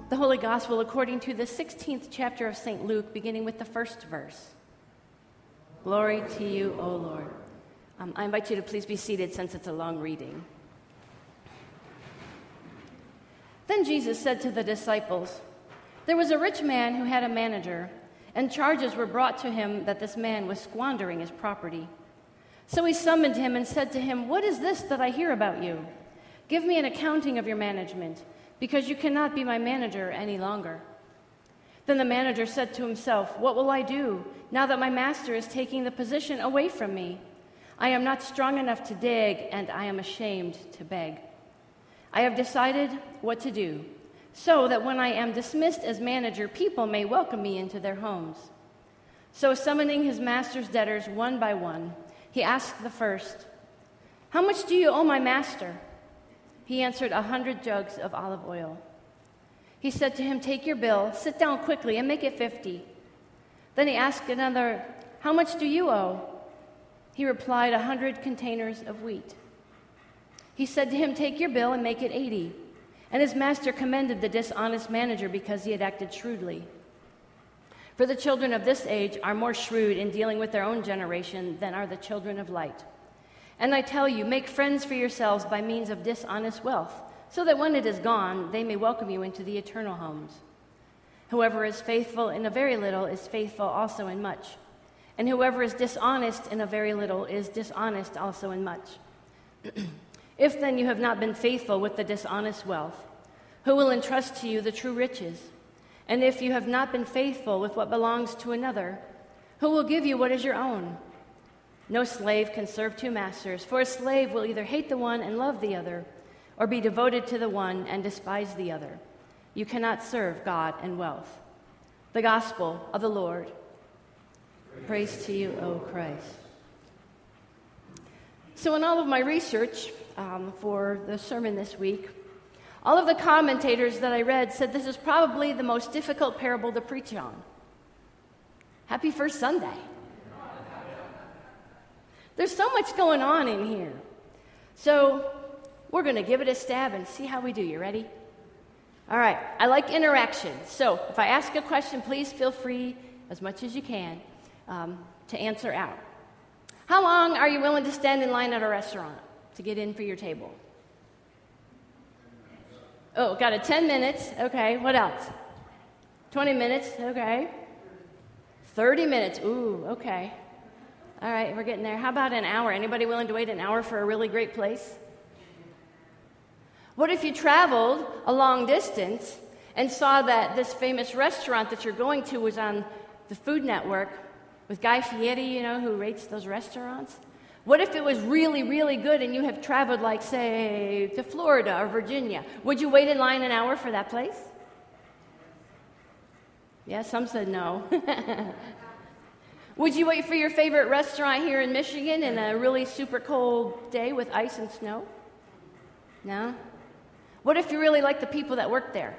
The Holy Gospel according to the 16th chapter of St. Luke, beginning with the first verse. Glory to you, O Lord. I invite you to please be seated since it's a long reading. Then Jesus said to the disciples, "There was a rich man who had a manager, and charges were brought to him that this man was squandering his property. So he summoned him and said to him, 'What is this that I hear about you? Give me an accounting of your management, because you cannot be my manager any longer.' Then the manager said to himself, 'What will I do now that my master is taking the position away from me? I am not strong enough to dig, and I am ashamed to beg. I have decided what to do, so that when I am dismissed as manager, people may welcome me into their homes.' So summoning his master's debtors one by one, he asked the first, 'How much do you owe my master?' He answered, 100 jugs of olive oil. He said to him, 'Take your bill, sit down quickly, and make it 50. Then he asked another, 'How much do you owe?' He replied, 100 containers of wheat. He said to him, 'Take your bill and make it 80. And his master commended the dishonest manager because he had acted shrewdly. For the children of this age are more shrewd in dealing with their own generation than are the children of light. And I tell you, make friends for yourselves by means of dishonest wealth, so that when it is gone, they may welcome you into the eternal homes. Whoever is faithful in a very little is faithful also in much. And whoever is dishonest in a very little is dishonest also in much. If then you have not been faithful with the dishonest wealth, who will entrust to you the true riches? And if you have not been faithful with what belongs to another, who will give you what is your own? No slave can serve two masters, for a slave will either hate the one and love the other, or be devoted to the one and despise the other. You cannot serve God and wealth." The Gospel of the Lord. Praise to you, O Christ. So in all of my research for the sermon this week, all of the commentators that I read said this is probably the most difficult parable to preach on. Happy First Sunday. There's so much going on in here. So we're going to give it a stab and see how we do. You ready? All right. I like interaction. So if I ask a question, please feel free, as much as you can, to answer out. How long are you willing to stand in line at a restaurant to get in for your table? Oh, got it. 10 minutes. Okay. What else? 20 minutes. Okay. 30 minutes. Ooh, okay. All right, we're getting there. How about an hour? Anybody willing to wait an hour for a really great place? What if you traveled a long distance and saw that this famous restaurant that you're going to was on the Food Network with Guy Fieri, who rates those restaurants? What if it was really, really good and you have traveled, like, say, to Florida or Virginia? Would you wait in line an hour for that place? Yeah, some said no. Would you wait for your favorite restaurant here in Michigan in a really super cold day with ice and snow? No? What if you really like the people that work there?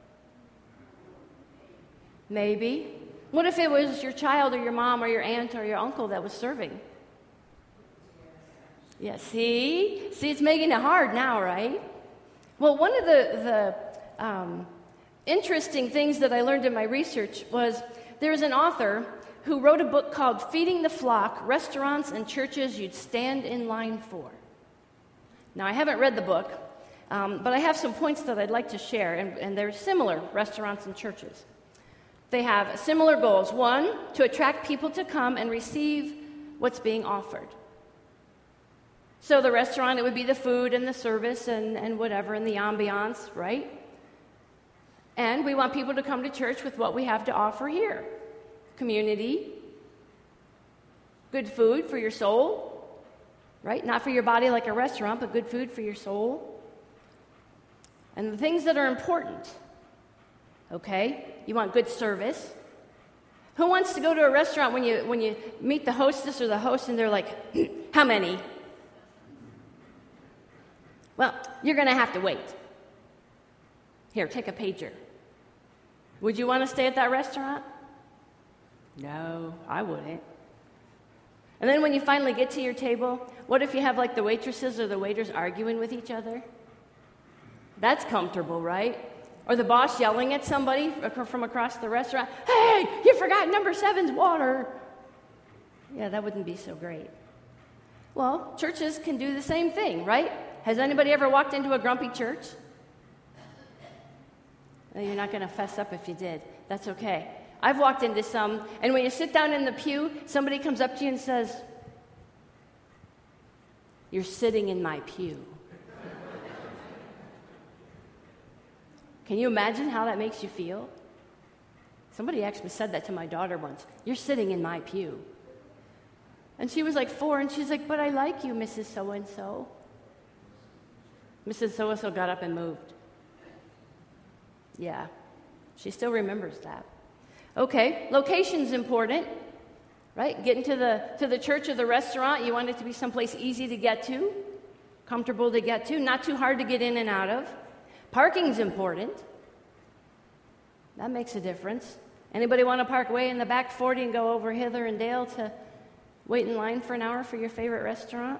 Maybe. What if it was your child or your mom or your aunt or your uncle that was serving? Yeah, see, it's making it hard now, right? Well, one of the interesting things that I learned in my research was there's an author who wrote a book called Feeding the Flock, Restaurants and Churches You'd Stand in Line For. Now, I haven't read the book, but I have some points that I'd like to share, and they're similar, restaurants and churches. They have similar goals. One, to attract people to come and receive what's being offered. So the restaurant, it would be the food and the service and whatever, and the ambiance, right? And we want people to come to church with what we have to offer here. Community, good food for your soul, right? Not for your body like a restaurant, but good food for your soul. And the things that are important, okay? You want good service. Who wants to go to a restaurant when you meet the hostess or the host and they're like, how many? Well, you're going to have to wait. Here, take a pager. Would you want to stay at that restaurant? No, I wouldn't. And then when you finally get to your table, what if you have like the waitresses or the waiters arguing with each other? That's comfortable, right? Or the boss yelling at somebody from across the restaurant, "Hey, you forgot number 7's water." Yeah, that wouldn't be so great. Well, churches can do the same thing, right? Has anybody ever walked into a grumpy church? No, you're not going to fess up if you did. That's okay. I've walked into some, and when you sit down in the pew, somebody comes up to you and says, "You're sitting in my pew." Can you imagine how that makes you feel? Somebody actually said that to my daughter once. "You're sitting in my pew." And she was like 4, and she's like, "But I like you, Mrs. So-and-so." Mrs. So-and-so got up and moved. Yeah, she still remembers that. Okay, location's important, right? Getting to the church or the restaurant, you want it to be someplace easy to get to, comfortable to get to, not too hard to get in and out of. Parking's important. That makes a difference. Anybody want to park way in the back 40 and go over hither and dale to wait in line for an hour for your favorite restaurant?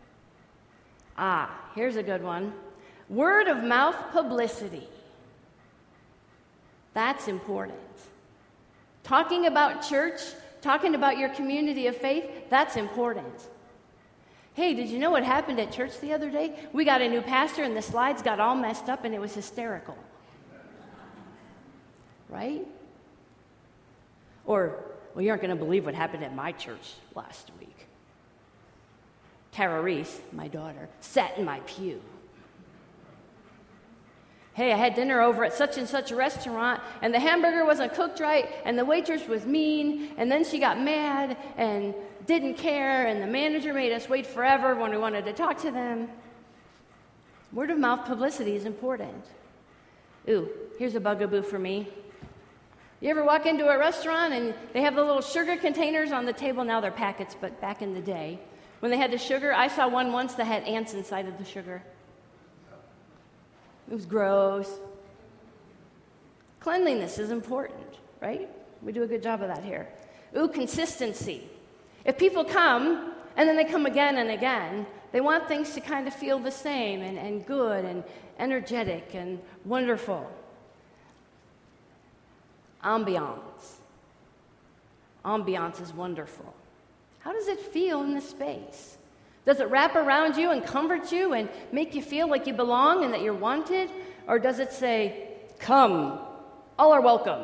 Here's a good one. Word of mouth publicity. That's important. Talking about church, talking about your community of faith, that's important. Hey, did you know what happened at church the other day? We got a new pastor and the slides got all messed up and it was hysterical. Right? Or, "Well, you aren't going to believe what happened at my church last week. Tara Reese, my daughter, sat in my pew. Hey, I had dinner over at such and such a restaurant, and the hamburger wasn't cooked right, and the waitress was mean, and then she got mad and didn't care, and the manager made us wait forever when we wanted to talk to them." Word of mouth publicity is important. Ooh, here's a bugaboo for me. You ever walk into a restaurant and they have the little sugar containers on the table? Now they're packets, but back in the day, when they had the sugar, I saw one once that had ants inside of the sugar. It was gross. Cleanliness is important, right? We do a good job of that here. Ooh, consistency. If people come, and then they come again and again, they want things to kind of feel the same and good and energetic and wonderful. Ambiance. Ambiance is wonderful. How does it feel in the space? Does it wrap around you and comfort you and make you feel like you belong and that you're wanted? Or does it say, "Come, all are welcome"?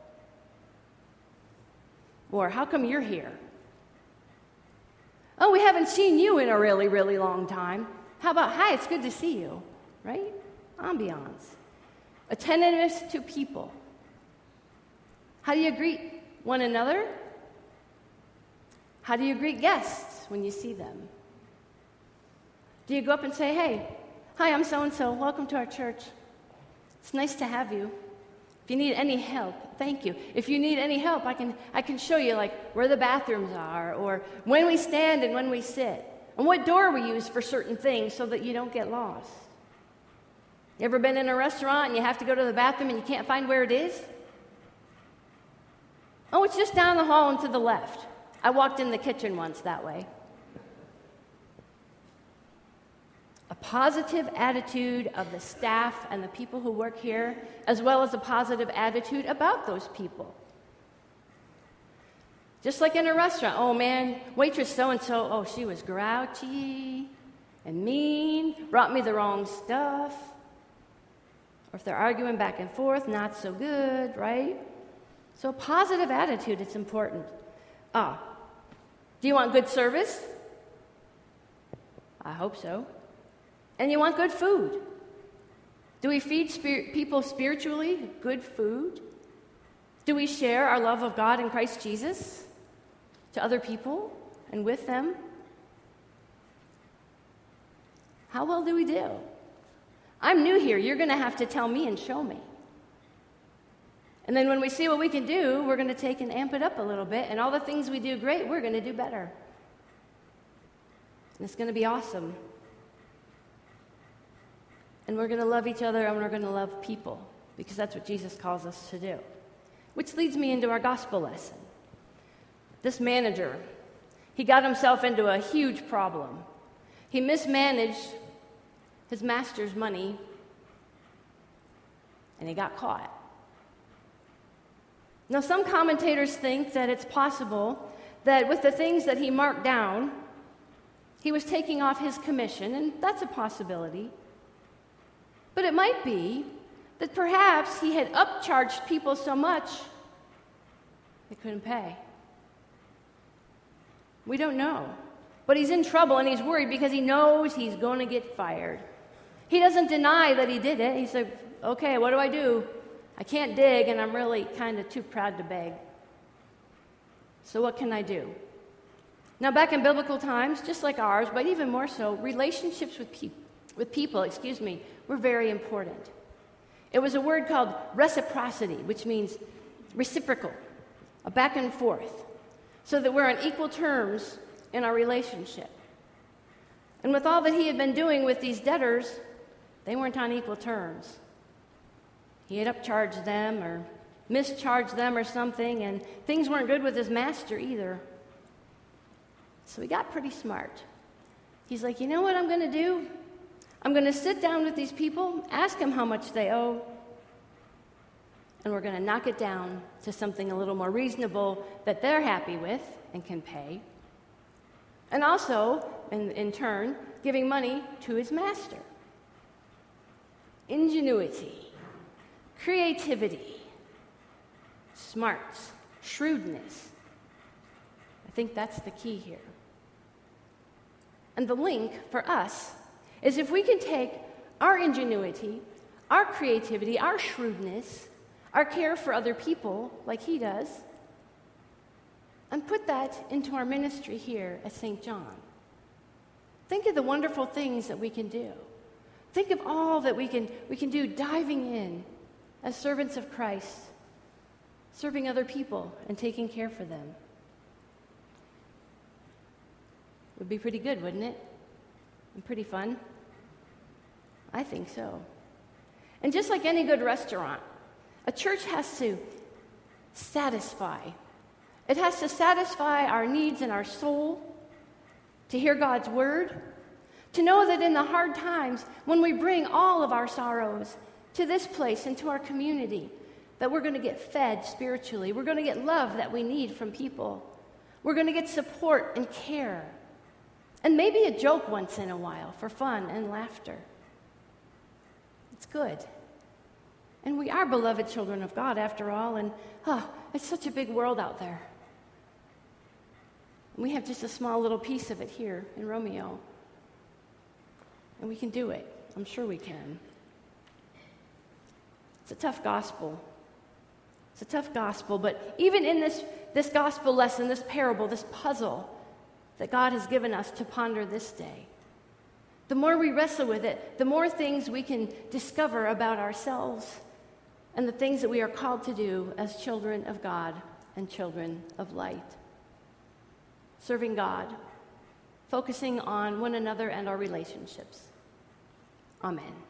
Or, "How come you're here?" "Oh, we haven't seen you in a really, really long time." How about, "Hi, it's good to see you," right? Ambiance. Attentiveness to people. How do you greet one another? How do you greet guests when you see them? Do you go up and say, "Hey, hi, I'm so-and-so. Welcome to our church. It's nice to have you. If you need any help, thank you. If you need any help, I can show you like where the bathrooms are or when we stand and when we sit and what door we use for certain things so that you don't get lost." You ever been in a restaurant and you have to go to the bathroom and you can't find where it is? "Oh, it's just down the hall and to the left." I walked in the kitchen once that way. A positive attitude of the staff and the people who work here, as well as a positive attitude about those people. Just like in a restaurant, "Oh man, waitress so-and-so, oh, she was grouchy and mean, brought me the wrong stuff." Or if they're arguing back and forth, not so good, right? So positive attitude, it's important. Do you want good service? I hope so. And you want good food. Do we feed people spiritually good food? Do we share our love of God in Christ Jesus to other people and with them? How well do we do? I'm new here. You're going to have to tell me and show me. And then when we see what we can do, we're going to take and amp it up a little bit. And all the things we do great, we're going to do better. And it's going to be awesome. And we're going to love each other and we're going to love people because that's what Jesus calls us to do. Which leads me into our gospel lesson. This manager, he got himself into a huge problem. He mismanaged his master's money, and he got caught. Now, some commentators think that it's possible that with the things that he marked down, he was taking off his commission, and that's a possibility. But it might be that perhaps he had upcharged people so much they couldn't pay. We don't know. But he's in trouble and he's worried because he knows he's going to get fired. He doesn't deny that he did it. He said, okay, what do I do? I can't dig and I'm really kind of too proud to beg. So what can I do? Now, back in biblical times, just like ours, but even more so, relationships with people were very important. It was a word called reciprocity, which means reciprocal, a back and forth, so that we're on equal terms in our relationship. And with all that he had been doing with these debtors, they weren't on equal terms. He had upcharged them or mischarged them or something, and things weren't good with his master either. So he got pretty smart. He's like, you know what I'm going to do? I'm going to sit down with these people, ask them how much they owe, and we're going to knock it down to something a little more reasonable that they're happy with and can pay. And also, in turn, giving money to his master. Ingenuity, creativity, smarts, shrewdness. I think that's the key here. And the link for us is if we can take our ingenuity, our creativity, our shrewdness, our care for other people, like he does, and put that into our ministry here at St. John. Think of the wonderful things that we can do. Think of all that we can do diving in as servants of Christ, serving other people and taking care for them. Would be pretty good, wouldn't it? And pretty fun? I think so. And just like any good restaurant, a church has to satisfy. It has to satisfy our needs in our soul, to hear God's word, to know that in the hard times, when we bring all of our sorrows to this place and to our community, that we're going to get fed spiritually. We're going to get love that we need from people. We're going to get support and care. And maybe a joke once in a while for fun and laughter. It's good. And we are beloved children of God after all, and it's such a big world out there. And we have just a small little piece of it here in Romeo. And we can do it. I'm sure we can. It's a tough gospel. It's a tough gospel, but even in this gospel lesson, this parable, this puzzle that God has given us to ponder this day, the more we wrestle with it, the more things we can discover about ourselves and the things that we are called to do as children of God and children of light. Serving God, focusing on one another and our relationships. Amen.